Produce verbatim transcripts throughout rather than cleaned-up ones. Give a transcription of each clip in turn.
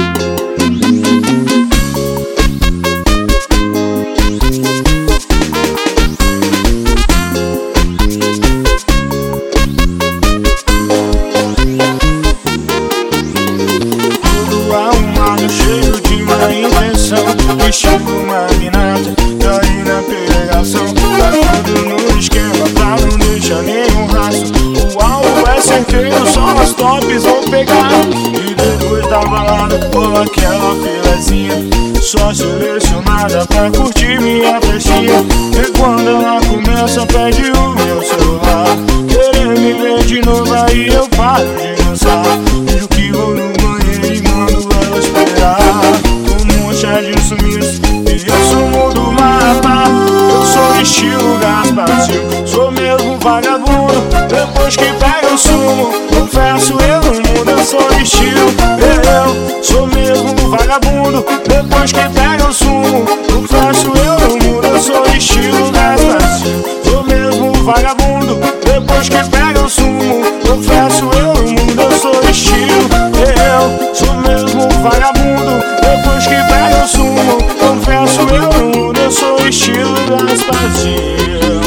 Estilo magnata, caí na pegação. Tá tudo no esquema pra não deixar nenhum rastro. O alvo é certeiro, só as tops vou pegar. E depois da balada, rola aquela filezinha só selecionada pra curtir minha festinha. E quando ela começa, pede o meu celular. Querer me ver de novo, aí eu paro de dançar. Vejo que vou no banheiro e mando ela esperar. Chá de sumiço e eu sou do mapa. Eu sou estilo Gasparzinho, sou mesmo vagabundo. Depois que pega o sumo, confesso eu não mudo. Eu sou estilo, eu sou mesmo vagabundo. Depois que pega o sumo, confesso eu não mudo. Eu sou estilo Gasparzinho, sou mesmo vagabundo. Depois que pega o sumo, confesso eu não mudo. Eu sou estilo, eu sou mesmo vagabundo. Depois que pega o sumo, confesso eu não mudo. Eu sou estilo Gasparzinho.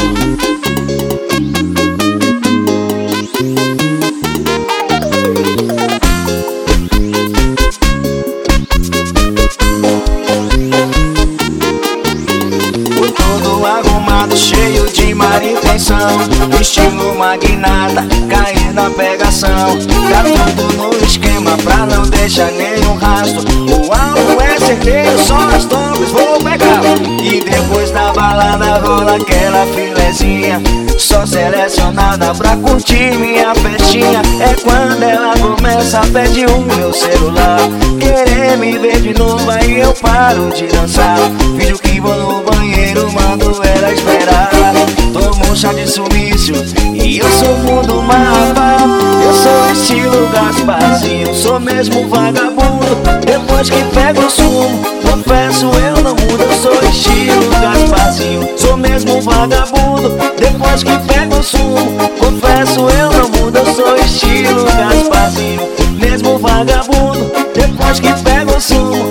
Todo arrumado, cheio de má intenção, estilo magnata, cair na pegação. Tá tudo no esquema pra não deixar nenhum rastro. O alvo é certeiro, só as tops vou pegar. E depois da balada rola aquela filezinha só selecionada pra curtir minha festinha. É quando ela começa a pedir o meu celular. Querer me ver de novo, aí eu paro de dançar. Finjo que vou no banheiro, mando ela esperar. Tomo chá de sumiço e eu sou mundo mapa. Eu sou estilo Gasparzinho, sou mesmo vagabundo. Depois que pego o sumo, confesso eu não mudo. Eu sou estilo Gasparzinho, sou mesmo vagabundo. Depois que pego o sumo, confesso eu não mudo. Eu sou estilo Gasparzinho, mesmo vagabundo. Depois que pego o sumo,